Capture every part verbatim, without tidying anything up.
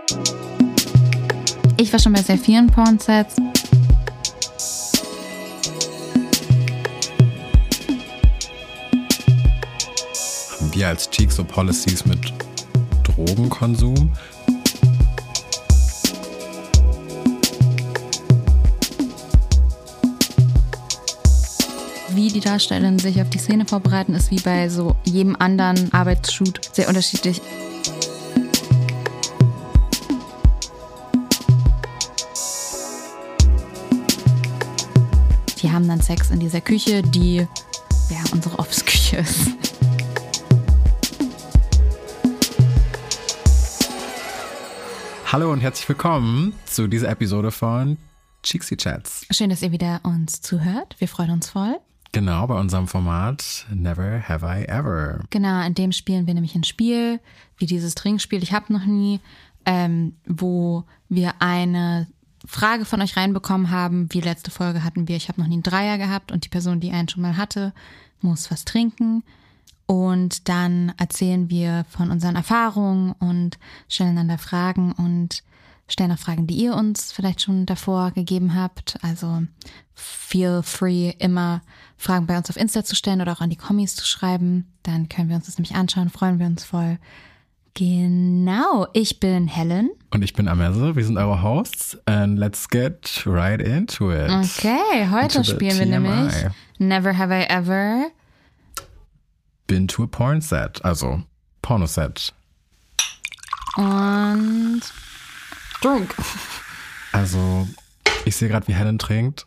Ich war schon bei sehr vielen Pornsets. Haben wir als Cheeks so Policies mit Drogenkonsum? Wie die Darstellerinnen sich auf die Szene vorbereiten, ist wie bei so jedem anderen Arbeitsshoot sehr unterschiedlich. Die haben dann Sex in dieser Küche, die ja unsere Office-Küche ist. Hallo und herzlich willkommen zu dieser Episode von Cheeksy Chats. Schön, dass ihr wieder uns zuhört. Wir freuen uns voll. Genau, bei unserem Format Never Have I Ever. Genau, in dem spielen wir nämlich ein Spiel, wie dieses Trinkspiel, ich habe noch nie, ähm, wo wir eine Frage von euch reinbekommen haben. Wie letzte Folge hatten wir, ich habe noch nie einen Dreier gehabt und die Person, die einen schon mal hatte, muss was trinken. Und dann erzählen wir von unseren Erfahrungen und stellen dann da Fragen und stellen auch Fragen, die ihr uns vielleicht schon davor gegeben habt. Also feel free, immer Fragen bei uns auf Insta zu stellen oder auch an die Kommis zu schreiben. Dann können wir uns das nämlich anschauen, freuen wir uns voll. Genau, ich bin Helen. Und ich bin Ameze, wir sind eure Hosts and let's get right into it. Okay, heute Into spielen wir T M I. nämlich Never Have I Ever Been to a porn set, also Pornoset. und Drink. Also, ich sehe gerade, wie Helen trinkt.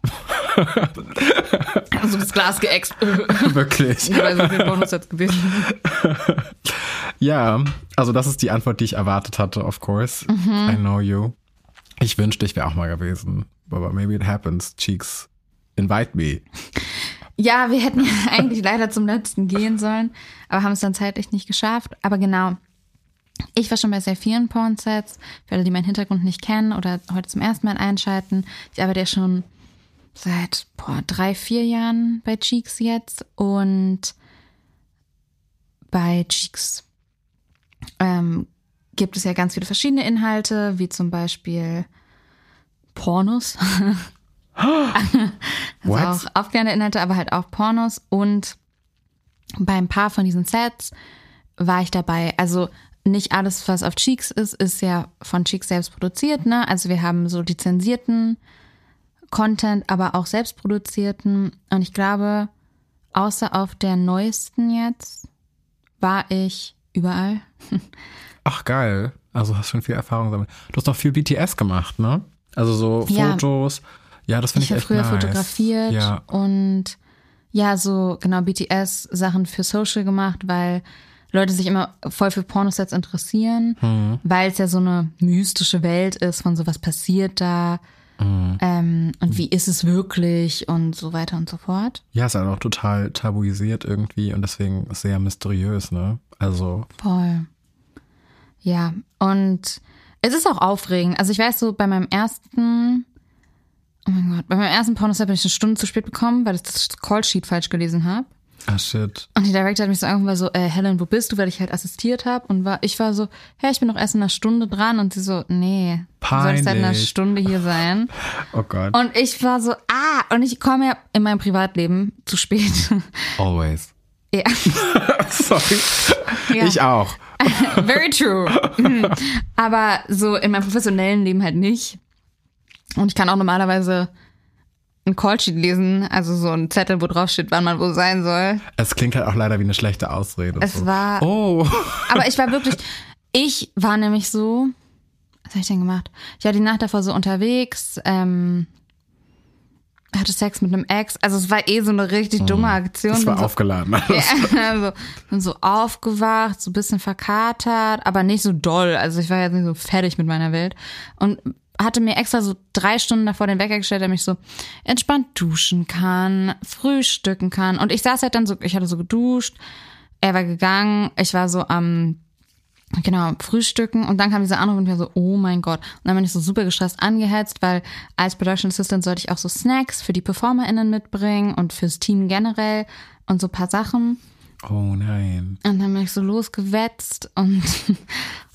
Also das Glas geäxt. Wirklich. Bei so vielen Bonus-Sets gewesen. Ja, also das ist die Antwort, die ich erwartet hatte, of course. Mhm. I know you. Ich wünschte, ich wäre auch mal gewesen. Aber maybe it happens. Cheeks, invite me. Ja, wir hätten eigentlich leider zum letzten gehen sollen, aber haben es dann zeitlich nicht geschafft. Aber genau, ich war schon bei sehr vielen Pornsets. Für alle, die meinen Hintergrund nicht kennen oder heute zum ersten Mal einschalten. Ich arbeite ja schon seit boah, drei, vier Jahren bei Cheeks jetzt. Und bei Cheeks ähm, gibt es ja ganz viele verschiedene Inhalte, wie zum Beispiel Pornos. Also What? auch aufklärende Inhalte, aber halt auch Pornos. Und bei ein paar von diesen Sets war ich dabei. Also nicht alles, was auf Cheeks ist, ist ja von Cheeks selbst produziert, ne? Also wir haben so lizenzierten Content, aber auch selbstproduzierten. Und ich glaube, außer auf der neuesten jetzt, war ich überall. Ach, geil. Also hast schon viel Erfahrung gesammelt. Du hast doch viel B T S gemacht, ne? Also so Ja. Fotos. Ja, das finde ich, Ich habe echt früher nice. fotografiert Ja. und ja, so genau B T S-Sachen für Social gemacht, weil Leute sich immer voll für Pornosets interessieren, Mhm. weil es ja so eine mystische Welt ist von so, was passiert da Mhm. ähm, und wie ist es wirklich und so weiter und so fort. Ja, ist halt auch total tabuisiert irgendwie und deswegen sehr mysteriös, ne? Also, Voll. Ja, und es ist auch aufregend. Also ich weiß so, bei meinem ersten, oh mein Gott, bei meinem ersten Pornoset bin ich eine Stunde zu spät gekommen, weil ich das Callsheet falsch gelesen habe. ah shit. Und die Director hat mich so angefangen, so, äh, Helen, wo bist du? Weil ich halt assistiert habe. Und war, ich war so, hey, ich bin doch erst in einer Stunde dran. Und sie so, nee, du sollst seit einer Peinlich. Stunde hier sein. Oh Gott. Und ich war so, ah, und ich komme ja in meinem Privatleben zu spät. Always. Ja, Sorry. Ja. Ich auch. very true. Mhm. Aber so in meinem professionellen Leben halt nicht. Und ich kann auch normalerweise ein Callsheet lesen, also so ein Zettel, wo drauf steht, wann man wo sein soll. Es klingt halt auch leider wie eine schlechte Ausrede. Es so. war- Oh. Aber ich war wirklich, ich war nämlich so, was habe ich denn gemacht? Ich war die Nacht davor so unterwegs, ähm, hatte Sex mit einem Ex. Also es war eh so eine richtig dumme Aktion. Das war Bin so, aufgeladen. ja, also, bin so aufgewacht, so ein bisschen verkatert, aber nicht so doll. Also ich war jetzt nicht so fertig mit meiner Welt. Und hatte mir extra so drei Stunden davor den Wecker gestellt, damit ich so entspannt duschen kann, frühstücken kann. Und ich saß halt dann so, ich hatte so geduscht, er war gegangen, ich war so am, genau, frühstücken und dann kam dieser Anruf und ich war so, oh mein Gott. Und dann bin ich so super gestresst angehetzt, weil als Production Assistant sollte ich auch so Snacks für die PerformerInnen mitbringen und fürs Team generell und so ein paar Sachen. Oh nein. Und dann bin ich so losgewetzt und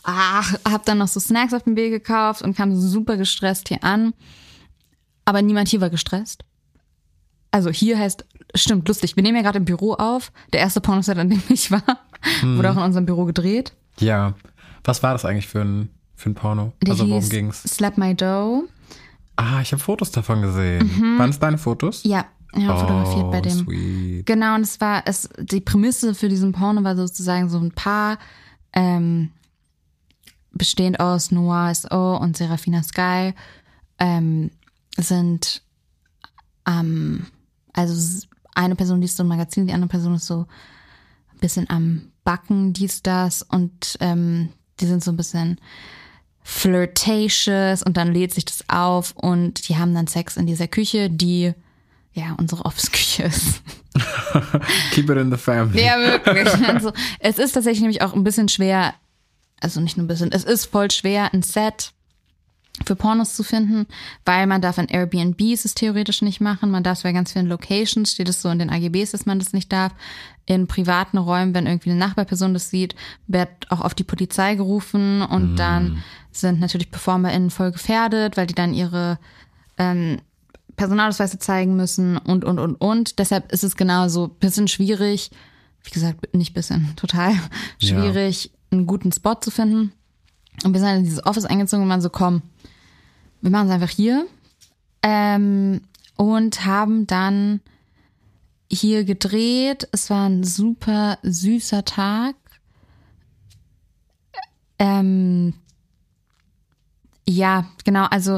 ach, hab dann noch so Snacks auf dem Weg gekauft und kam super gestresst hier an. Aber niemand hier war gestresst. Also hier heißt, stimmt, lustig, wir nehmen ja gerade im Büro auf. Der erste Pornoset, an dem ich war, hm. wurde auch in unserem Büro gedreht. Ja. Was war das eigentlich für ein, für ein Porno? Der also worum hieß ging's? Slap My Dough. Ah, ich habe Fotos davon gesehen. Mhm. Waren es deine Fotos? Ja, ja, oh, fotografiert bei dem. Sweet. Genau, und es war, es, die Prämisse für diesen Porno war sozusagen so ein Paar, ähm, bestehend aus Noir S O und Serafina Sky, ähm, sind am, also eine Person liest so ein Magazin, die andere Person ist so ein bisschen am Backen, dies, das und ähm, die sind so ein bisschen flirtatious und dann lädt sich das auf und die haben dann Sex in dieser Küche, die ja unsere Office-Küche ist. Keep it in the family. Ja, wirklich. Also, es ist tatsächlich nämlich auch ein bisschen schwer, also nicht nur ein bisschen, es ist voll schwer, ein Set für Pornos zu finden, weil man darf in Airbnbs es theoretisch nicht machen. Man darf es bei ganz vielen Locations, steht es so in den A G Bs, dass man das nicht darf. In privaten Räumen, wenn irgendwie eine Nachbarperson das sieht, wird auch auf die Polizei gerufen und mm. dann sind natürlich PerformerInnen voll gefährdet, weil die dann ihre ähm, Personalausweise zeigen müssen und, und, und, und. Deshalb ist es genau so ein bisschen schwierig, wie gesagt, nicht bisschen, total schwierig, ja. einen guten Spot zu finden. Und wir sind in dieses Office eingezogen und waren so, komm, wir machen es einfach hier. Ähm, und haben dann hier gedreht. Es war ein super süßer Tag. Ähm, ja, genau, also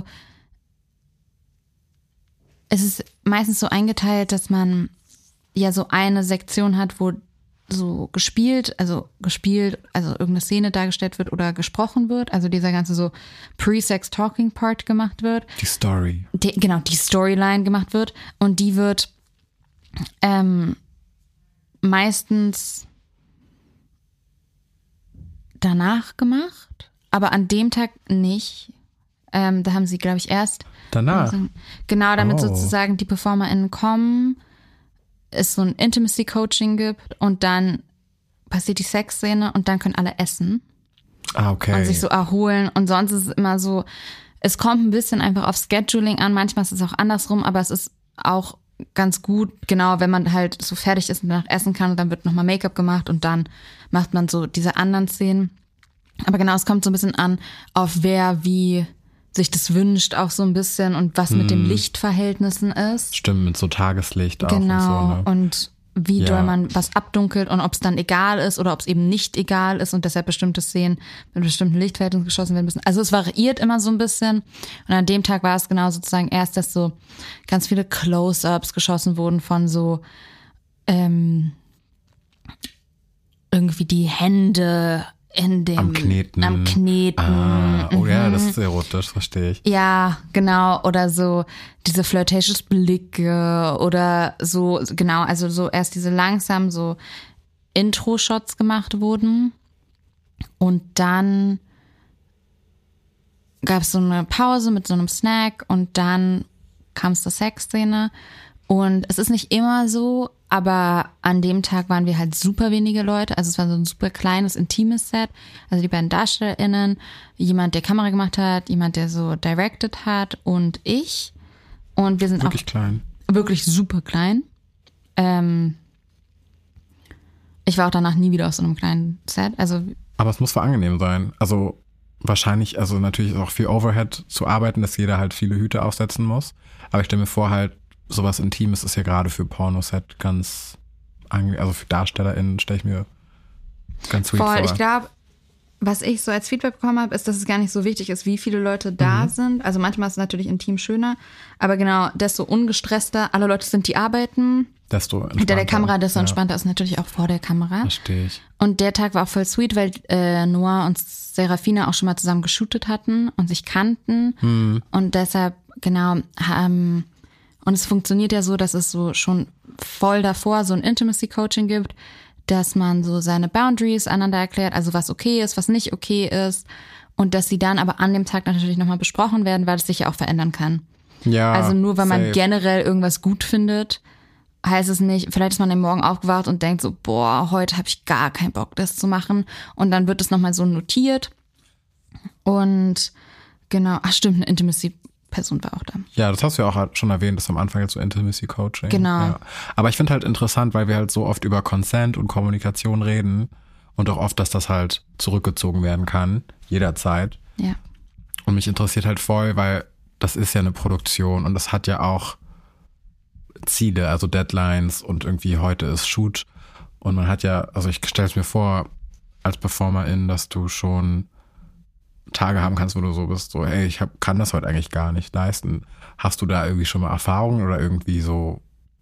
es ist meistens so eingeteilt, dass man ja so eine Sektion hat, wo so gespielt, also gespielt, also irgendeine Szene dargestellt wird oder gesprochen wird, also dieser ganze so Pre-Sex-Talking-Part gemacht wird. Die Story. Die, genau, die Storyline gemacht wird und die wird ähm, meistens danach gemacht, aber an dem Tag nicht. Ähm, da haben sie, glaube ich, erst danach. Genau, damit oh. sozusagen die PerformerInnen kommen, es so ein Intimacy-Coaching gibt und dann passiert die Sexszene und dann können alle essen. Ah, okay. Und sich so erholen. Und sonst ist es immer so, es kommt ein bisschen einfach auf Scheduling an. Manchmal ist es auch andersrum, aber es ist auch ganz gut, genau, wenn man halt so fertig ist und danach essen kann und dann wird nochmal Make-up gemacht und dann macht man so diese anderen Szenen. Aber genau, es kommt so ein bisschen an, auf wer wie sich das wünscht auch so ein bisschen und was hm. mit den Lichtverhältnissen ist. Stimmt, mit so Tageslicht auch genau, und so. Ne? Und wie ja. doll man was abdunkelt und ob es dann egal ist oder ob es eben nicht egal ist und deshalb bestimmte Szenen mit bestimmten Lichtverhältnissen geschossen werden müssen. Also es variiert immer so ein bisschen und an dem Tag war es genau sozusagen erst, dass so ganz viele Close-Ups geschossen wurden von so ähm, irgendwie die Hände in dem... Am Kneten. Am Kneten. Ah, oh mhm. ja, das ist erotisch, verstehe ich. Ja, genau. Oder so diese flirtatious Blicke oder so, genau, also so erst diese langsam so Intro-Shots gemacht wurden. Und dann gab es so eine Pause mit so einem Snack und dann kam es zur Sexszene. Und es ist nicht immer so, aber an dem Tag waren wir halt super wenige Leute. Also es war so ein super kleines, intimes Set. Also die beiden DarstellerInnen, jemand, der Kamera gemacht hat, jemand, der so directed hat und ich. Und wir sind wirklich auch klein. Wirklich super klein. Ähm, ich war auch danach nie wieder auf so einem kleinen Set. Also, aber es muss voll angenehm sein. Also wahrscheinlich, also natürlich ist auch viel Overhead zu arbeiten, dass jeder halt viele Hüte aufsetzen muss. Aber ich stelle mir vor, halt, sowas Intimes ist ja gerade für Pornoset ganz angenehm. Also für DarstellerInnen stelle ich mir ganz sweet voll, vor. Ich glaube, was ich so als Feedback bekommen habe, ist, dass es gar nicht so wichtig ist, wie viele Leute da mhm. sind. Also manchmal ist es natürlich intim schöner, aber genau, desto ungestresster alle Leute sind, die arbeiten. Desto entspannter. Hinter der Kamera, desto ja. entspannter ist natürlich auch vor der Kamera. Verstehe ich. Und der Tag war auch voll sweet, weil äh, Noah und Serafina auch schon mal zusammen geshootet hatten und sich kannten. Mhm. Und deshalb, genau, ähm, und es funktioniert ja so, dass es so schon voll davor so ein Intimacy-Coaching gibt, dass man so seine Boundaries aneinander erklärt, also was okay ist, was nicht okay ist und dass sie dann aber an dem Tag natürlich nochmal besprochen werden, weil es sich ja auch verändern kann. Ja, also nur weil safe. man generell irgendwas gut findet, heißt es nicht, vielleicht ist man am Morgen aufgewacht und denkt so, boah, heute habe ich gar keinen Bock, das zu machen und dann wird es nochmal so notiert Und genau, ach stimmt, eine Intimacy-Person war auch da. Ja, das hast du ja auch schon erwähnt, das am Anfang jetzt so Intimacy-Coaching. Genau. Ja. Aber ich finde halt interessant, weil wir halt so oft über Consent und Kommunikation reden und auch oft, dass das halt zurückgezogen werden kann, jederzeit. Ja. Und mich interessiert halt voll, weil das ist ja eine Produktion und das hat ja auch Ziele, also Deadlines und irgendwie heute ist Shoot. Und man hat ja, also ich stelle es mir vor, als Performerin, dass du schon Tage haben kannst, wo du so bist, so, hey, ich hab, kann das heute eigentlich gar nicht leisten. Hast du da irgendwie schon mal Erfahrungen oder irgendwie so,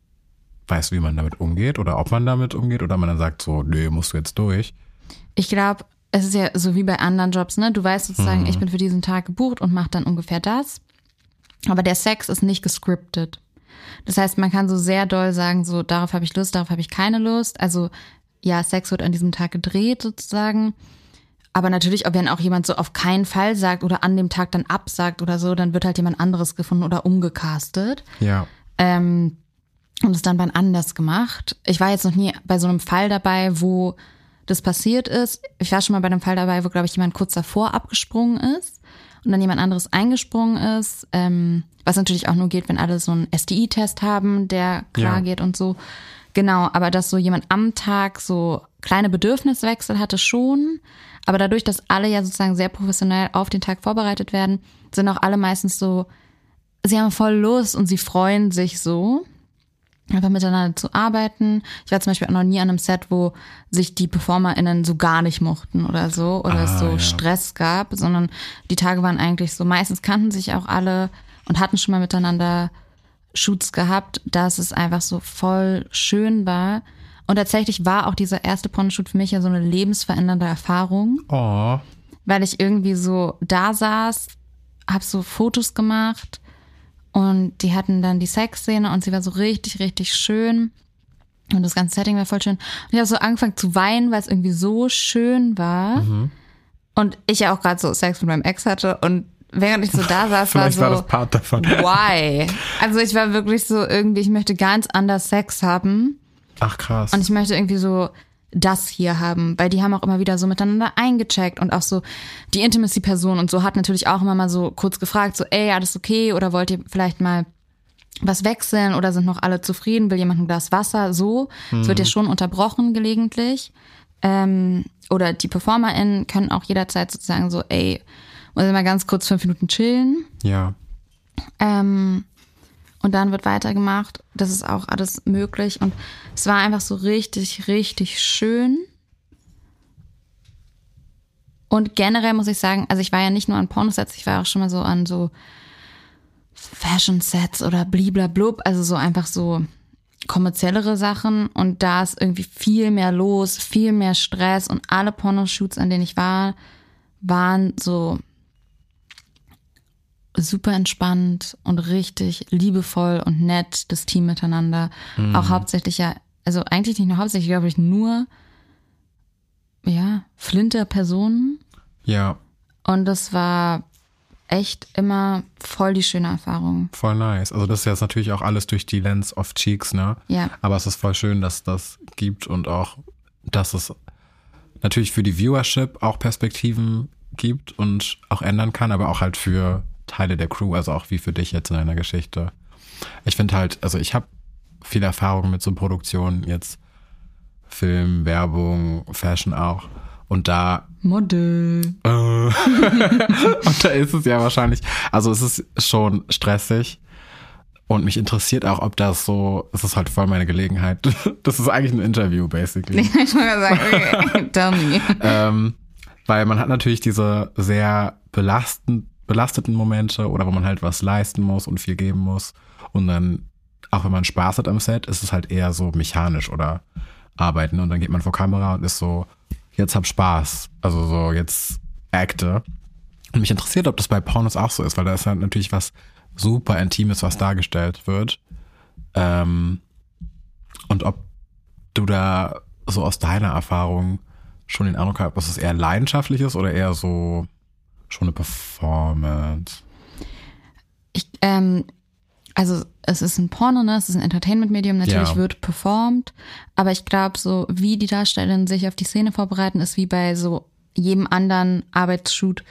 weißt du, wie man damit umgeht oder ob man damit umgeht oder man dann sagt so, nö, musst du jetzt durch? Ich glaube, es ist ja so wie bei anderen Jobs, ne? Du weißt sozusagen, Mhm. ich bin für diesen Tag gebucht und mache dann ungefähr das. Aber der Sex ist nicht gescriptet. Das heißt, man kann so sehr doll sagen, so, darauf habe ich Lust, darauf habe ich keine Lust. Also, ja, Sex wird an diesem Tag gedreht sozusagen. Aber natürlich, ob wenn auch jemand so auf keinen Fall sagt oder an dem Tag dann absagt oder so, dann wird halt jemand anderes gefunden oder umgecastet. Ja. Ähm, und es dann wann anders gemacht. Ich war jetzt noch nie bei so einem Fall dabei, wo das passiert ist. Ich war schon mal bei einem Fall dabei, wo, glaube ich, jemand kurz davor abgesprungen ist und dann jemand anderes eingesprungen ist. Ähm, was natürlich auch nur geht, wenn alle so einen S T I-Test haben, der klar Ja. geht und so. Genau, aber dass so jemand am Tag so kleine Bedürfniswechsel hatte schon. Aber dadurch, dass alle ja sozusagen sehr professionell auf den Tag vorbereitet werden, sind auch alle meistens so, sie haben voll Lust und sie freuen sich so, einfach miteinander zu arbeiten. Ich war zum Beispiel auch noch nie an einem Set, wo sich die PerformerInnen so gar nicht mochten oder so oder Ah, es so ja. Stress gab, sondern die Tage waren eigentlich so, meistens kannten sich auch alle und hatten schon mal miteinander Shoots gehabt, dass es einfach so voll schön war. Und tatsächlich war auch dieser erste Pornoshoot für mich ja so eine lebensverändernde Erfahrung, Oh. weil ich irgendwie so da saß, hab so Fotos gemacht und die hatten dann die Sexszene und sie war so richtig, richtig schön und das ganze Setting war voll schön. Und ich habe so angefangen zu weinen, weil es irgendwie so schön war Mhm. und ich ja auch gerade so Sex mit meinem Ex hatte und während ich so da saß, war Vielleicht so, war das Part davon. why? Also ich war wirklich so irgendwie, ich möchte ganz anders Sex haben. Ach krass. Und ich möchte irgendwie so das hier haben, weil die haben auch immer wieder so miteinander eingecheckt und auch so die Intimacy-Person und so hat natürlich auch immer mal so kurz gefragt, so ey, alles okay oder wollt ihr vielleicht mal was wechseln oder sind noch alle zufrieden, will jemand ein Glas Wasser, so. Es wird ja schon unterbrochen gelegentlich. Ähm, oder die PerformerInnen können auch jederzeit sozusagen so, ey, muss ich mal ganz kurz fünf Minuten chillen. Ja. Ähm, und dann wird weitergemacht. Das ist auch alles möglich. Und es war einfach so richtig, richtig schön. Und generell muss ich sagen, also ich war ja nicht nur an Pornosets, ich war auch schon mal so an so Fashion-Sets oder bliblablub, also so einfach so kommerziellere Sachen. Und da ist irgendwie viel mehr los, viel mehr Stress. Und alle Pornoshoots, an denen ich war, waren so super entspannt und richtig liebevoll und nett, das Team miteinander. Mhm. Auch hauptsächlich ja, also eigentlich nicht nur hauptsächlich, glaube ich, nur, ja, Flinter-Personen. Ja. Und das war echt immer voll die schöne Erfahrung. Voll nice. Also das ist jetzt natürlich auch alles durch die Lens of Cheeks, ne? Ja. Aber es ist voll schön, dass das gibt und auch, dass es natürlich für die Viewership auch Perspektiven gibt und auch ändern kann, aber auch halt für Teile der Crew, also auch wie für dich jetzt in deiner Geschichte. Ich finde halt, also ich habe viel Erfahrung mit so Produktionen, jetzt Film, Werbung, Fashion auch. Und da Model. Äh, und da ist es ja wahrscheinlich, also es ist schon stressig. Und mich interessiert auch, ob das so, es ist halt voll meine Gelegenheit. Das ist eigentlich ein Interview, basically. Ich wollte mal sagen, okay, tell me. ähm, weil man hat natürlich diese sehr belastend, belasteten Momente oder wo man halt was leisten muss und viel geben muss. Und dann, auch wenn man Spaß hat am Set, ist es halt eher so mechanisch oder arbeiten. Und dann geht man vor Kamera und ist so, jetzt hab Spaß. Also so, jetzt acte. Und mich interessiert, ob das bei Pornos auch so ist, weil da ist halt natürlich was super Intimes, was dargestellt wird. Ähm, und ob du da so aus deiner Erfahrung schon den Eindruck hast, dass es eher leidenschaftlich ist oder eher so schon eine Performance? Ich, ähm, also es ist ein Porno, ne? Es ist ein Entertainment-Medium, natürlich Ja. wird performt, aber ich glaube, so wie die Darstellerinnen sich auf die Szene vorbereiten, ist wie bei so jedem anderen Arbeitsshoot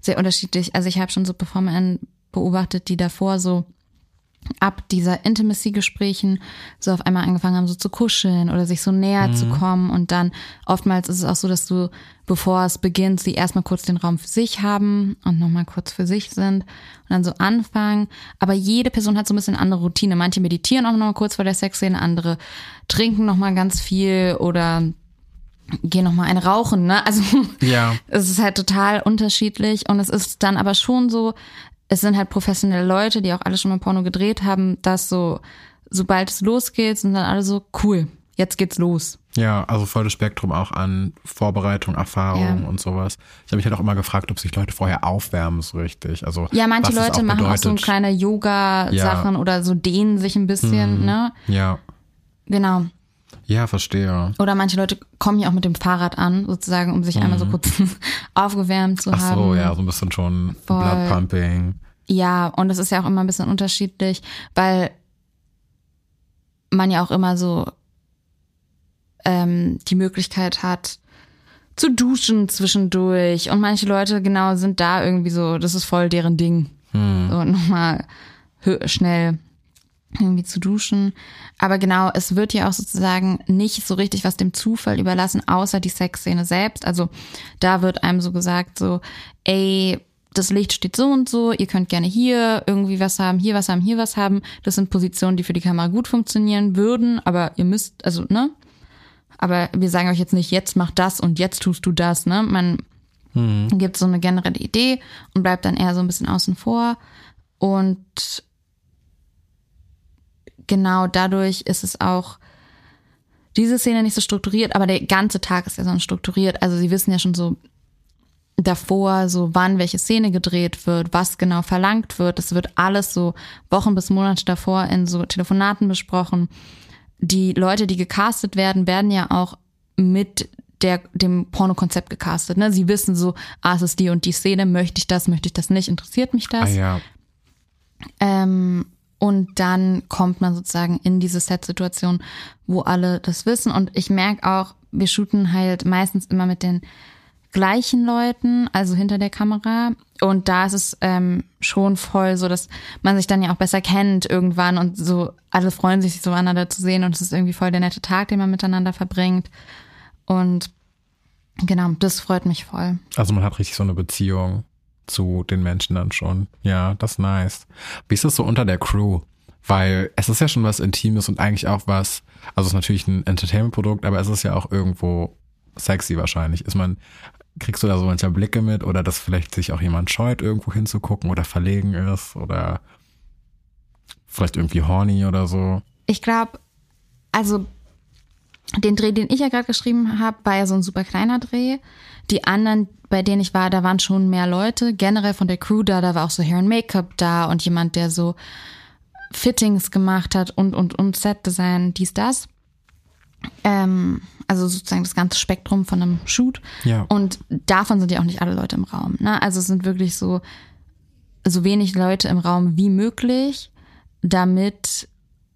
sehr unterschiedlich. Also ich habe schon so PerformerInnen beobachtet, die davor so ab dieser Intimacy-Gesprächen so auf einmal angefangen haben, so zu kuscheln oder sich so näher mhm. zu kommen. Und dann oftmals ist es auch so, dass du, bevor es beginnt, sie erstmal kurz den Raum für sich haben und nochmal kurz für sich sind und dann so anfangen. Aber jede Person hat so ein bisschen eine andere Routine. Manche meditieren auch nochmal kurz vor der Sexszene, andere trinken nochmal ganz viel oder gehen nochmal eine rauchen, ne? Also ja. Es ist halt total unterschiedlich und es ist dann aber schon so, es sind halt professionelle Leute, die auch alle schon mal Porno gedreht haben, dass so, sobald es losgeht, sind dann alle so, cool, jetzt geht's los. Ja, also volles Spektrum auch an Vorbereitung, Erfahrung ja. und sowas. Ich habe mich halt auch immer gefragt, ob sich Leute vorher aufwärmen so richtig. Also ja, manche Leute auch machen bedeutet. auch so kleine Yoga-Sachen ja. oder so dehnen sich ein bisschen, hm, ne? Ja. Genau. Ja, verstehe. Oder manche Leute kommen ja auch mit dem Fahrrad an, sozusagen, um sich mhm. einmal so kurz aufgewärmt zu Ach haben. Ach so, ja, so ein bisschen schon Voll. Bloodpumping. Ja, und das ist ja auch immer ein bisschen unterschiedlich, weil man ja auch immer so ähm, die Möglichkeit hat, zu duschen zwischendurch. Und manche Leute, genau, sind da irgendwie so, das ist voll deren Ding. Mhm. So nochmal schnell irgendwie zu duschen. Aber genau, es wird ja auch sozusagen nicht so richtig was dem Zufall überlassen, außer die Sexszene selbst. Also da wird einem so gesagt, so, ey, das Licht steht so und so, ihr könnt gerne hier irgendwie was haben, hier was haben, hier was haben. Das sind Positionen, die für die Kamera gut funktionieren würden, aber ihr müsst, also, ne? Aber wir sagen euch jetzt nicht, jetzt mach das und jetzt tust du das, ne? Man mhm. gibt so eine generelle Idee und bleibt dann eher so ein bisschen außen vor. Und genau dadurch ist es auch diese Szene nicht so strukturiert, aber der ganze Tag ist ja so strukturiert. Also sie wissen ja schon so davor, so wann welche Szene gedreht wird, was genau verlangt wird. Das wird alles so Wochen bis Monate davor in so Telefonaten besprochen. Die Leute, die gecastet werden, werden ja auch mit der dem Pornokonzept gecastet. Ne? Sie wissen so, ah, es ist die und die Szene, möchte ich das, möchte ich das nicht, interessiert mich das? Ah, ja. Ähm, und dann kommt man sozusagen in diese Set-Situation, wo alle das wissen. Und ich merke auch, wir shooten halt meistens immer mit den gleichen Leuten, also hinter der Kamera. Und da ist es ähm, schon voll so, dass man sich dann ja auch besser kennt irgendwann und so, alle freuen sich, sich so einander zu sehen und es ist irgendwie voll der nette Tag, den man miteinander verbringt. Und genau, das freut mich voll. Also man hat richtig so eine Beziehung zu den Menschen dann schon. Ja, das ist nice. Wie ist das so unter der Crew? Weil es ist ja schon was Intimes und eigentlich auch was, also es ist natürlich ein Entertainment-Produkt, aber es ist ja auch irgendwo sexy wahrscheinlich. Ist man, kriegst du da so manchmal Blicke mit oder dass vielleicht sich auch jemand scheut, irgendwo hinzugucken oder verlegen ist oder vielleicht irgendwie horny oder so? Ich glaube, also den Dreh, den ich ja gerade geschrieben habe, war ja so ein super kleiner Dreh. Die anderen, bei denen ich war, da waren schon mehr Leute. Generell von der Crew da, da war auch so Hair and Make-up da und jemand, der so Fittings gemacht hat und, und, und Set-Design, dies, das. Ähm, also sozusagen das ganze Spektrum von einem Shoot. Ja. Und davon sind ja auch nicht alle Leute im Raum. Ne? Also es sind wirklich so, so wenig Leute im Raum wie möglich, damit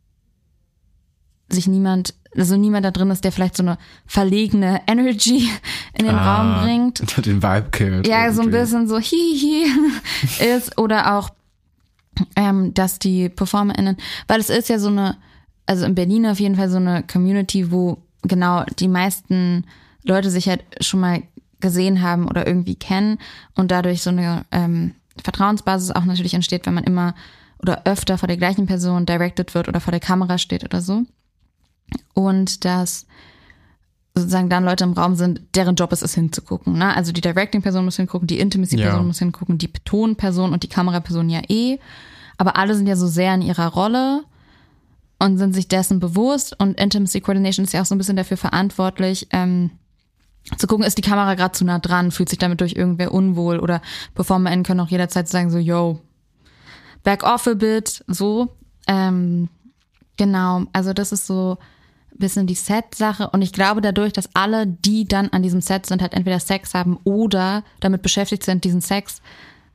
sich niemand, also niemand da drin ist, der vielleicht so eine verlegene Energy in den ah, Raum bringt. Den Vibe killt. Ja, irgendwie. so ein bisschen so hihi ist. Oder auch, ähm, dass die PerformerInnen, weil es ist ja so eine, also in Berlin auf jeden Fall so eine Community, wo genau die meisten Leute sich halt schon mal gesehen haben oder irgendwie kennen und dadurch so eine ähm, Vertrauensbasis auch natürlich entsteht, wenn man immer oder öfter vor der gleichen Person directed wird oder vor der Kamera steht oder so. Und dass sozusagen dann Leute im Raum sind, deren Job ist es hinzugucken. Ne? Also die Directing-Person muss hingucken, die Intimacy-Person ja. muss hingucken, die Ton-Person und die Kameraperson ja eh. Aber alle sind ja so sehr in ihrer Rolle und sind sich dessen bewusst. Und Intimacy Coordination ist ja auch so ein bisschen dafür verantwortlich, ähm, zu gucken, ist die Kamera gerade zu nah dran, fühlt sich damit durch irgendwer unwohl oder PerformerInnen können auch jederzeit sagen so, yo, back off a bit, so. Ähm, genau, also das ist so ein bisschen die Set-Sache und ich glaube dadurch, dass alle, die dann an diesem Set sind, halt entweder Sex haben oder damit beschäftigt sind, diesen Sex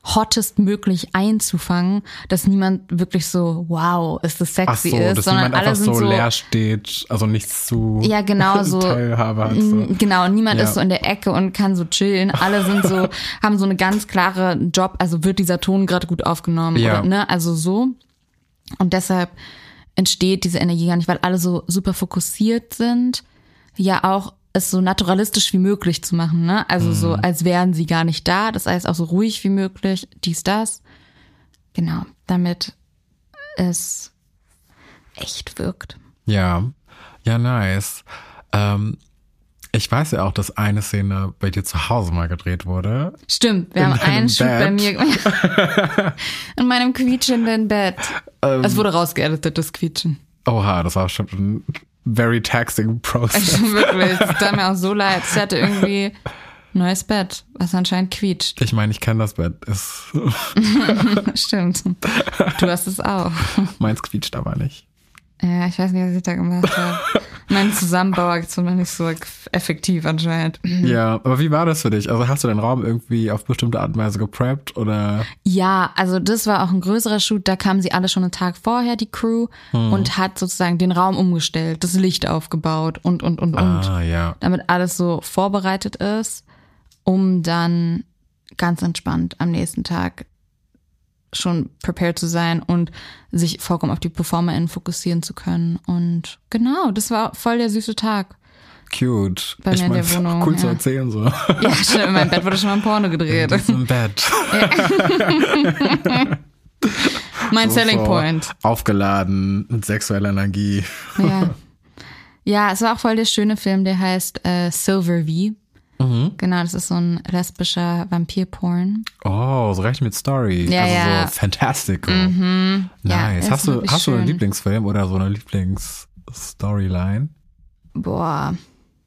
hottest möglich einzufangen, dass niemand wirklich so, wow, ist das sexy Ach so, ist, dass sondern niemand alle einfach sind so so leer steht, also nichts zu ja, genau, so, Teilhabe hat. So. Genau, niemand Ja. ist so in der Ecke und kann so chillen. Alle sind so, haben so eine ganz klare Job, also wird dieser Ton gerade gut aufgenommen Ja. oder, ne, also so. Und deshalb entsteht diese Energie gar nicht, weil alle so super fokussiert sind, ja auch es so naturalistisch wie möglich zu machen, ne? Also so, als wären sie gar nicht da. Das heißt auch so ruhig wie möglich, dies, das. Genau, damit es echt wirkt. Ja, ja, nice. Ähm, ich weiß ja auch, dass eine Szene bei dir zu Hause mal gedreht wurde. Stimmt, wir In haben einen deinem Shoot bei Bett. mir in meinem quietschenden Bett. Ähm. Es wurde rausgeeditet, das Quietschen. Oha, das war schon ein very taxing process. Wirklich, es tat mir auch so leid. Es hatte irgendwie neues Bett, was anscheinend quietscht. Ich meine, ich kenne das Bett. Ist Stimmt. Du hast es auch. meins quietscht aber nicht. Ja, ich weiß nicht, was ich da gemacht habe. Meine Zusammenbauaktion war nicht so effektiv anscheinend. Ja, aber wie war das für dich? Also hast du den Raum irgendwie auf bestimmte Art und Weise gepreppt oder? Ja, also das war auch ein größerer Shoot. Da kamen sie alle schon einen Tag vorher, die Crew, hm. und hat sozusagen den Raum umgestellt, das Licht aufgebaut und, und, und, und. Ah, ja. Damit alles so vorbereitet ist, um dann ganz entspannt am nächsten Tag schon prepared zu sein und sich vollkommen auf die PerformerInnen fokussieren zu können. Und genau, das war voll der süße Tag. Cute. Bei ich mir in meine, der ist Wohnung, cool ja. zu erzählen so. Ja, stimmt, in meinem Bett wurde schon mal ein Porno gedreht. In diesem Bett. Mein So, Selling so Point. Aufgeladen mit sexueller Energie. Ja. Ja, es war auch voll der schöne Film, der heißt äh, Silver V. Mhm. Genau, das ist so ein lesbischer Vampir-Porn. Oh, so recht mit Story. Ja, also ja. so fantastical. Mhm. Ja, Nice. ist hast du, wirklich hast du einen schön. Lieblingsfilm oder so eine Lieblingsstoryline? Boah.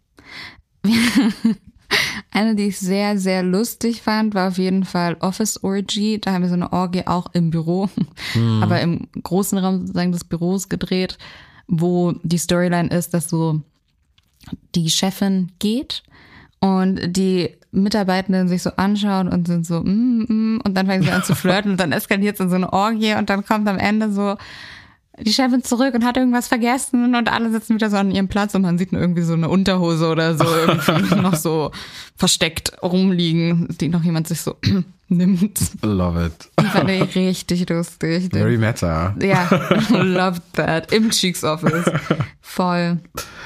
Eine, die ich sehr, sehr lustig fand, war auf jeden Fall Office Orgy. Da haben wir so eine Orgie auch im Büro, Hm. aber im großen Raum sozusagen des Büros gedreht, wo die Storyline ist, dass so die Chefin geht und die Mitarbeitenden sich so anschauen und sind so, mm, mm, und dann fangen sie an zu flirten und dann eskaliert es in so eine Orgie und dann kommt am Ende so die Chefin zurück und hat irgendwas vergessen und alle sitzen wieder so an ihrem Platz und man sieht nur irgendwie so eine Unterhose oder so irgendwie noch so versteckt rumliegen, die noch jemand sich so nimmt. Love it. Die fand ich richtig lustig. Very meta. Ja, loved that. Im Cheeks Office. Voll.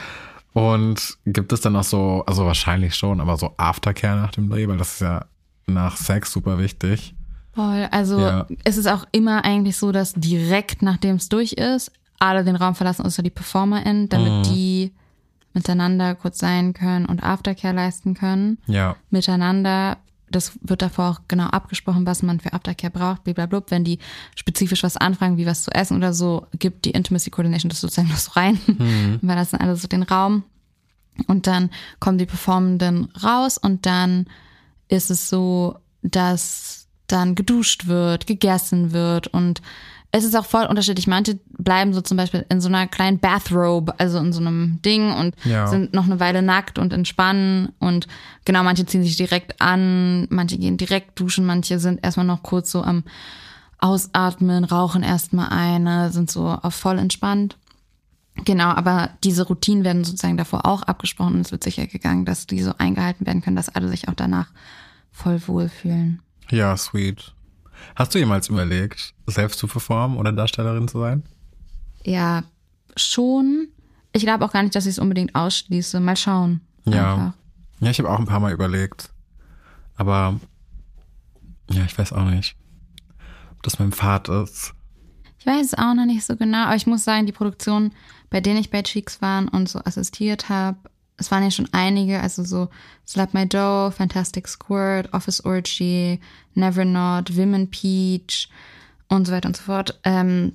Und gibt es dann noch so, also wahrscheinlich schon, aber so Aftercare nach dem Dreh, weil das ist ja nach Sex super wichtig. Voll. Also Ja. es ist auch immer eigentlich so, dass direkt nachdem es durch ist, alle den Raum verlassen, außer die PerformerInnen, damit Mhm. die miteinander kurz sein können und Aftercare leisten können. Ja. Miteinander. Das wird davor auch genau abgesprochen, was man für Aftercare braucht, blablabla. Wenn die spezifisch was anfragen, wie was zu essen oder so, gibt die Intimacy Coordination das sozusagen noch so rein. Mhm. Wir lassen alle so den Raum. Und dann kommen die Performenden raus und dann ist es so, dass dann geduscht wird, gegessen wird und es ist auch voll unterschiedlich. Manche bleiben so zum Beispiel in so einer kleinen Bathrobe, also in so einem Ding und Ja. sind noch eine Weile nackt und entspannen und genau, manche ziehen sich direkt an, manche gehen direkt duschen, manche sind erstmal noch kurz so am Ausatmen, rauchen erstmal eine, sind so auf voll entspannt. Genau, aber diese Routinen werden sozusagen davor auch abgesprochen und es wird sicher gegangen, dass die so eingehalten werden können, dass alle sich auch danach voll wohlfühlen. Ja, sweet. Hast du jemals überlegt, selbst zu performen oder Darstellerin zu sein? Ja, schon. Ich glaube auch gar nicht, dass ich es unbedingt ausschließe. Mal schauen. Ja. Einfach. Ja, ich habe auch ein paar Mal überlegt. Aber ja, ich weiß auch nicht, ob das mein Pfad ist. Ich weiß es auch noch nicht so genau, aber ich muss sagen, die Produktionen, bei denen ich bei Cheeks war und so assistiert habe, es waren ja schon einige, also so Slap My Dough, Fantastic Squirt, Office Orgy, Never Not, Women Peach und so weiter und so fort. Ähm,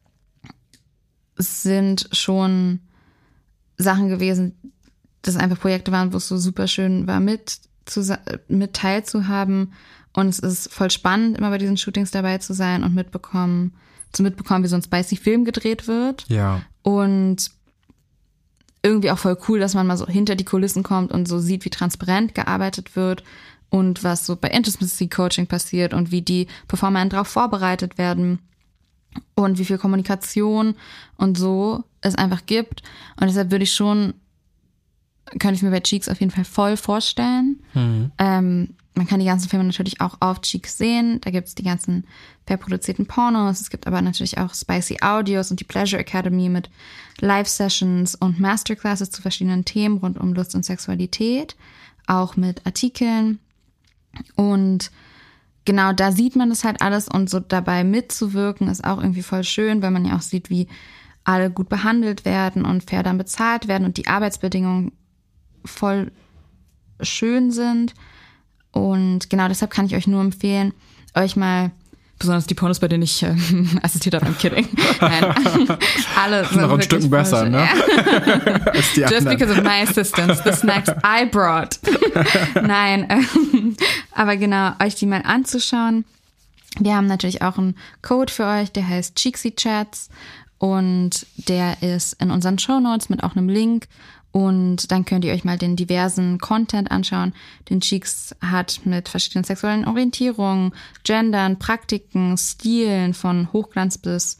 es sind schon Sachen gewesen, das einfach Projekte waren, wo es so super schön war, mit, zu, mit teilzuhaben. Und es ist voll spannend, immer bei diesen Shootings dabei zu sein und mitbekommen, zu mitbekommen, wie so ein spicy Film gedreht wird. Ja. Und irgendwie auch voll cool, dass man mal so hinter die Kulissen kommt und so sieht, wie transparent gearbeitet wird und was so bei Intimacy Coaching passiert und wie die Performer darauf vorbereitet werden und wie viel Kommunikation und so es einfach gibt. Und deshalb würde ich schon, könnte ich mir bei Cheeks auf jeden Fall voll vorstellen. Mhm. Ähm, man kann die ganzen Filme natürlich auch auf Cheeks sehen. Da gibt es die ganzen verproduzierten Pornos. Es gibt aber natürlich auch Spicy Audios und die Pleasure Academy mit Live-Sessions und Masterclasses zu verschiedenen Themen rund um Lust und Sexualität. Auch mit Artikeln. Und genau, da sieht man das halt alles und so dabei mitzuwirken ist auch irgendwie voll schön, weil man ja auch sieht, wie alle gut behandelt werden und fair dann bezahlt werden und die Arbeitsbedingungen voll schön sind. Und genau deshalb kann ich euch nur empfehlen, euch mal, besonders die Pornos, bei denen ich äh, assistiert habe, I'm kidding. Nein, alle sind noch ein Stück besser, ne? Als die Just anderen. because of my assistance, the snacks I brought. Nein, ähm, aber genau, euch die mal anzuschauen. Wir haben natürlich auch einen Code für euch, der heißt Cheeksy Chats und der ist in unseren Shownotes mit auch einem Link. Und dann könnt ihr euch mal den diversen Content anschauen, den Cheeks hat mit verschiedenen sexuellen Orientierungen, Gendern, Praktiken, Stilen von Hochglanz bis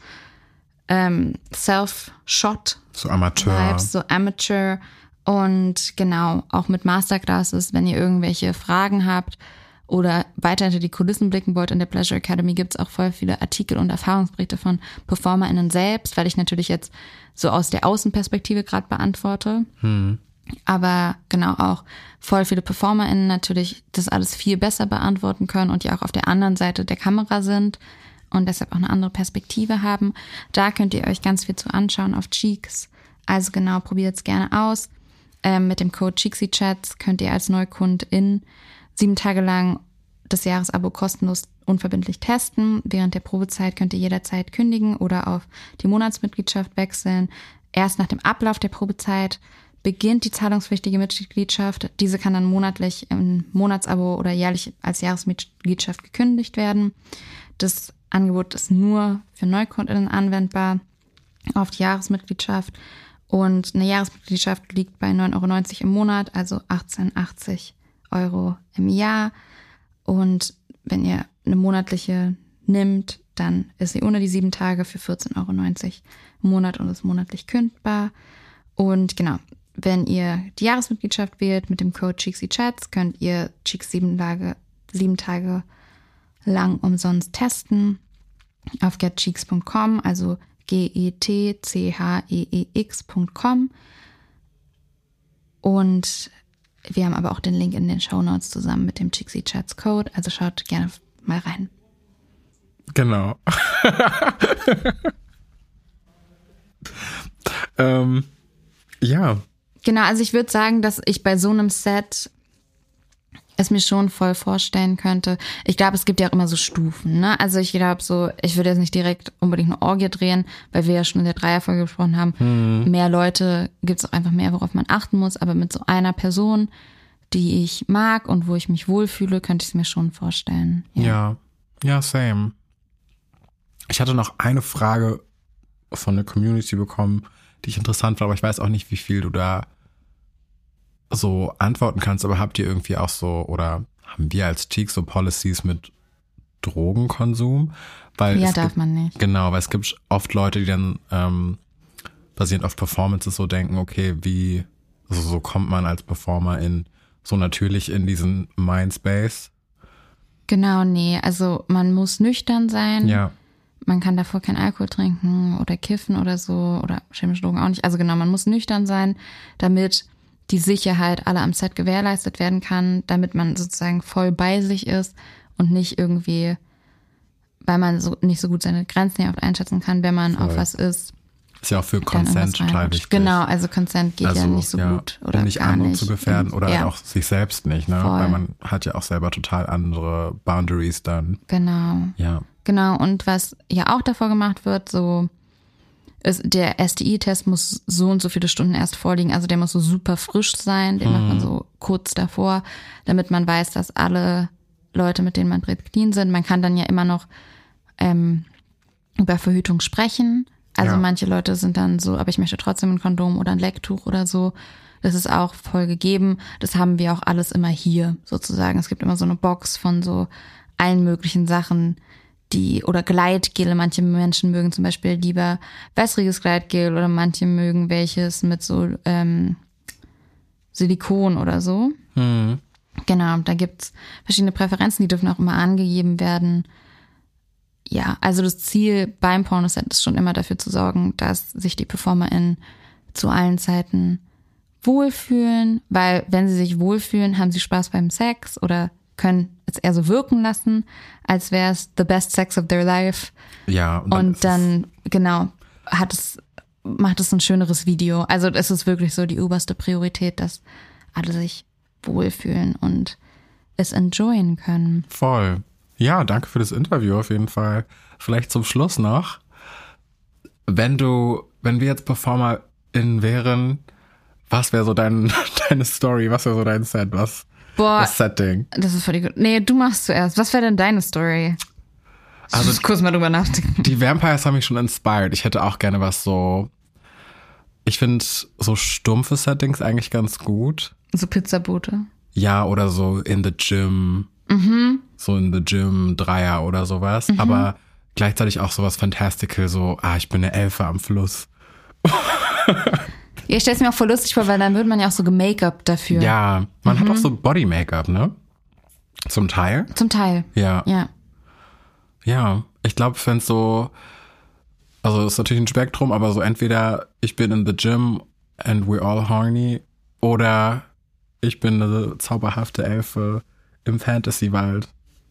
ähm, Self-Shot. So Amateur. Vibes, so Amateur. Und genau, auch mit Masterclasses, wenn ihr irgendwelche Fragen habt oder weiter hinter die Kulissen blicken wollt, in der Pleasure Academy gibt es auch voll viele Artikel und Erfahrungsberichte von PerformerInnen selbst, weil ich natürlich jetzt so aus der Außenperspektive gerade beantworte. Hm. Aber genau auch voll viele PerformerInnen natürlich das alles viel besser beantworten können und ja auch auf der anderen Seite der Kamera sind und deshalb auch eine andere Perspektive haben. Da könnt ihr euch ganz viel zu anschauen auf Cheeks. Also genau, probiert es gerne aus. Ähm, mit dem Code CheeksyChats könnt ihr als Neukundin sieben Tage lang das Jahresabo kostenlos unverbindlich testen. Während der Probezeit könnt ihr jederzeit kündigen oder auf die Monatsmitgliedschaft wechseln. Erst nach dem Ablauf der Probezeit beginnt die zahlungspflichtige Mitgliedschaft. Diese kann dann monatlich im Monatsabo oder jährlich als Jahresmitgliedschaft gekündigt werden. Das Angebot ist nur für NeukundInnen anwendbar auf die Jahresmitgliedschaft. Und eine Jahresmitgliedschaft liegt bei neun Euro neunzig im Monat, also achtzehn achtzig Euro im Jahr. Und wenn ihr eine monatliche nimmt, dann ist sie ohne die sieben Tage für vierzehn Euro neunzig im Monat und ist monatlich kündbar. Und genau, wenn ihr die Jahresmitgliedschaft wählt mit dem Code CheeksyChats, könnt ihr Cheeks sieben Tage, sieben Tage lang umsonst testen auf getcheeks punkt com, also G E T C H E E X punkt com. Und wir haben aber auch den Link in den Shownotes zusammen mit dem Cheeksy Chats Code, also schaut gerne mal rein. Genau. ähm, ja. Genau, also ich würde sagen, dass ich bei so einem Set es mir schon voll vorstellen könnte. Ich glaube, es gibt ja auch immer so Stufen, ne? Also ich glaube so, ich würde jetzt nicht direkt unbedingt eine Orgie drehen, weil wir ja schon in der Dreierfolge gesprochen haben. Hm. Mehr Leute gibt es auch einfach mehr, worauf man achten muss. Aber mit so einer Person, die ich mag und wo ich mich wohlfühle, könnte ich es mir schon vorstellen. Ja. ja, ja, same. Ich hatte noch eine Frage von der Community bekommen, die ich interessant war, aber ich weiß auch nicht, wie viel du da so antworten kannst, aber habt ihr irgendwie auch so, oder haben wir als Cheeks so Policies mit Drogenkonsum? Weil ja, es darf gibt, man nicht. Genau, weil es gibt oft Leute, die dann ähm, basierend auf Performances so denken, okay, wie, also so kommt man als Performer in so natürlich in diesen Mindspace. Genau, nee, also man muss nüchtern sein. Ja. Man kann davor kein Alkohol trinken oder kiffen oder so oder chemische Drogen auch nicht. Also genau, man muss nüchtern sein, damit die Sicherheit aller am Set gewährleistet werden kann, damit man sozusagen voll bei sich ist und nicht irgendwie, weil man so nicht so gut seine Grenzen ja oft einschätzen kann, wenn man voll auf was ist. Ist ja auch für Consent total wichtig. Genau, also Consent geht also, ja nicht so ja, gut oder um nicht gar andere nicht. zu gefährden oder ja. halt auch sich selbst nicht, ne? Voll. Weil man hat ja auch selber total andere Boundaries dann. Genau. Ja. Genau, und was ja auch davor gemacht wird, so ist, der S T I-Test muss so und so viele Stunden erst vorliegen, also der muss so super frisch sein, den mhm. macht man so kurz davor, damit man weiß, dass alle Leute, mit denen man dreht, clean sind. Man kann dann ja immer noch ähm, über Verhütung sprechen, Also Ja. manche Leute sind dann so, aber ich möchte trotzdem ein Kondom oder ein Lecktuch oder so. Das ist auch voll gegeben. Das haben wir auch alles immer hier sozusagen. Es gibt immer so eine Box von so allen möglichen Sachen, die, oder Gleitgele. Manche Menschen mögen zum Beispiel lieber wässriges Gleitgel oder manche mögen welches mit so ähm, Silikon oder so. Hm. Genau, da gibt's verschiedene Präferenzen, die dürfen auch immer angegeben werden. Ja, also das Ziel beim Pornoset ist schon immer dafür zu sorgen, dass sich die PerformerInnen zu allen Zeiten wohlfühlen, weil wenn sie sich wohlfühlen, haben sie Spaß beim Sex oder können es eher so wirken lassen, als wäre es the best sex of their life. Ja. Und dann, dann, dann genau, hat es, macht es ein schöneres Video. Also es ist wirklich so die oberste Priorität, dass alle sich wohlfühlen und es enjoyen können. Voll. Ja, danke für das Interview auf jeden Fall. Vielleicht zum Schluss noch. Wenn du, wenn wir jetzt PerformerInnen wären, was wäre so dein, deine Story? Was wäre so dein Set? Was? Boah, Das Setting? das ist völlig gut. Nee, du machst zuerst. Was wäre denn deine Story? Also, ich muss kurz mal drüber nachdenken. Die Vampires haben mich schon inspired. Ich hätte auch gerne was so, ich finde so stumpfe Settings eigentlich ganz gut. So Pizzaboote. Ja, oder so in the gym. Mhm. So in the gym, Dreier oder sowas. Mhm. Aber gleichzeitig auch sowas Fantastical, so, ah, ich bin eine Elfe am Fluss. Ja, ich stelle es mir auch voll lustig vor, weil dann würde man ja auch so gemake-up dafür. Ja, man Mhm. hat auch so Body-Make-up, ne? Zum Teil. Zum Teil. Ja. Ja. Ja, ich glaube, wenn es so, also es ist natürlich ein Spektrum, aber so entweder ich bin in the gym and we're all horny oder ich bin eine zauberhafte Elfe im Fantasy-Wald.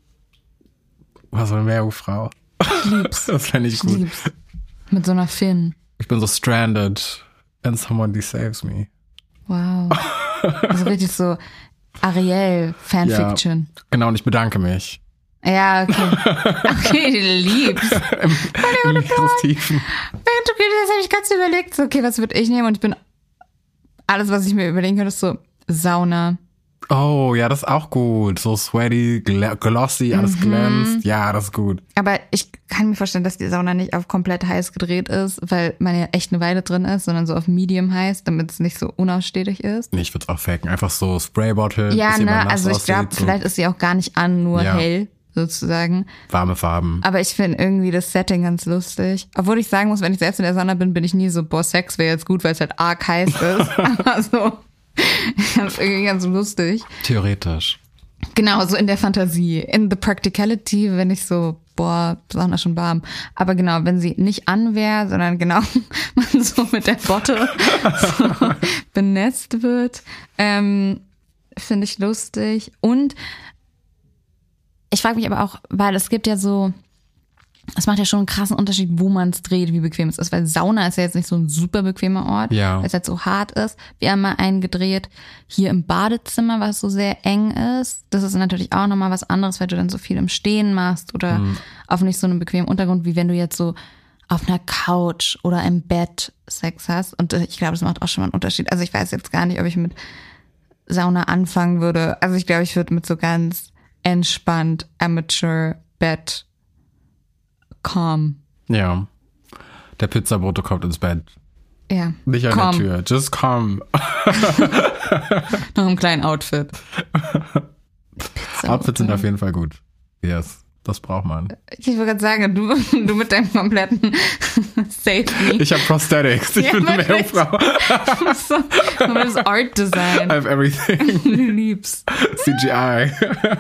Was so eine Meerjungfrau. Ich lieb's. Das fände ich Ich gut. lieb's. Mit so einer Fin. Ich bin so stranded and somebody saves me. Wow. Also richtig so Ariel-Fanfiction. Genau, und ich bedanke mich. Ja, okay. Okay, du liebst. Im Meerestiefen. Okay, das habe ich ganz überlegt. So, okay, was würde ich nehmen? Und ich bin, alles, was ich mir überlegen könnte, ist so Sauna. Oh, ja, das ist auch gut. So sweaty, gl- glossy, alles Mhm. glänzt. Ja, das ist gut. Aber ich kann mir vorstellen, dass die Sauna nicht auf komplett heiß gedreht ist, weil man ja echt eine Weile drin ist, sondern so auf Medium heiß, damit es nicht so unausstehlich ist. Nee, ich würde es auch faken. Einfach so Spraybottle. Ja, bis jemand ne, nass also ich aussieht, glaube, so vielleicht ist sie auch gar nicht an, nur Ja. hell sozusagen. warme Farben. Aber ich finde irgendwie das Setting ganz lustig. Obwohl ich sagen muss, wenn ich selbst in der Sauna bin, bin ich nie so, boah, Sex wäre jetzt gut, weil es halt arg heiß ist. Aber so, das ist irgendwie ganz lustig. Theoretisch. Genau, so in der Fantasie. In the practicality, wenn ich so, boah, Sauna schon warm. Aber genau, wenn sie nicht an wäre, sondern genau man so mit der Botte so benetzt wird, ähm, finde ich lustig. Und ich frage mich aber auch, weil es gibt ja so, es macht ja schon einen krassen Unterschied, wo man es dreht, wie bequem es ist. Weil Sauna ist ja jetzt nicht so ein super bequemer Ort, Ja. weil es halt so hart ist. Wir haben mal einen gedreht hier im Badezimmer, was so sehr eng ist. Das ist natürlich auch nochmal was anderes, weil du dann so viel im Stehen machst oder Mhm. auf nicht so einem bequemen Untergrund, wie wenn du jetzt so auf einer Couch oder im Bett Sex hast. Und ich glaube, das macht auch schon mal einen Unterschied. Also ich weiß jetzt gar nicht, ob ich mit Sauna anfangen würde. Also ich glaube, ich würde mit so ganz entspannt Amateur Bett calm. Ja. Der Pizzabote kommt ins Bett. Ja. Nicht an Calm. der Tür. Just come. Noch im kleinen Outfit. Outfits sind auf jeden Fall gut. Yes. Das braucht man. Ich wollte gerade sagen, du, du mit deinem kompletten Save Me. Ich habe Prosthetics. Ich Ja, bin eine wirklich. Meerjungfrau. so, das Art I Design. have everything. Du liebst. C G I.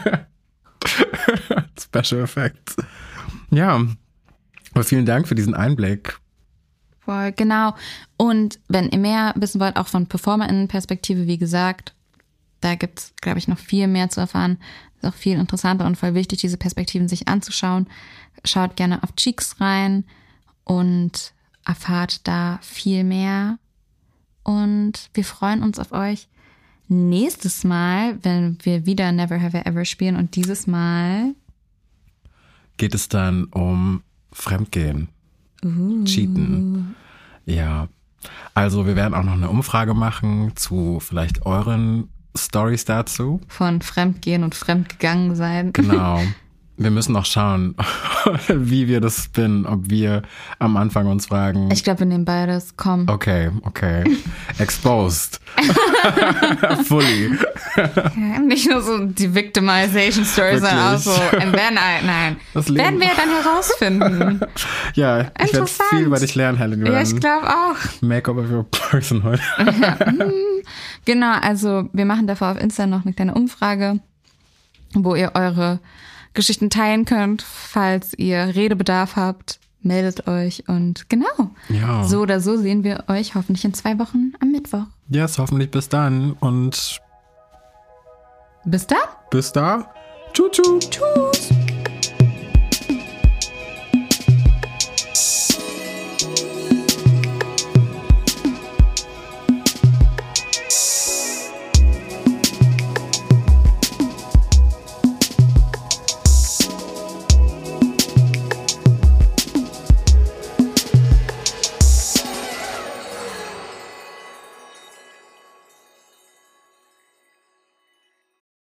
Special Effects. Ja. Aber vielen Dank für diesen Einblick. Voll, genau. Und wenn ihr mehr wissen wollt, auch von PerformerInnen-Perspektive, wie gesagt, da gibt's, glaube ich, noch viel mehr zu erfahren. Ist auch viel interessanter und voll wichtig, diese Perspektiven sich anzuschauen. Schaut gerne auf Cheeks rein und erfahrt da viel mehr. Und wir freuen uns auf euch nächstes Mal, wenn wir wieder Never Have I Ever spielen. Und dieses Mal Geht es dann um Fremdgehen. uh, Cheaten. Ja. Also wir werden auch noch eine Umfrage machen zu vielleicht euren Stories dazu. von Fremdgehen und Fremdgegangen sein. Genau. wir müssen noch schauen, wie wir das spinnen, ob wir am Anfang uns fragen. Ich glaube, wir nehmen beides. Komm. Okay, okay. Exposed. Fully. Ja, nicht nur so die Victimization Story, sondern auch so, and then I, nein. Das Leben. Werden wir dann herausfinden. Ja, ich werde viel über dich lernen, Helen. Ja, ich glaube auch. Make-up of your person heute. Ja, genau, also wir machen dafür auf Insta noch eine kleine Umfrage, wo ihr eure Geschichten teilen könnt. Falls ihr Redebedarf habt, meldet euch. Und genau, ja. So oder so sehen wir euch hoffentlich in zwei Wochen am Mittwoch. Ja, yes, hoffentlich bis dann. Und bis da? Bis da. Tschüss. Tschüss. Tschüss.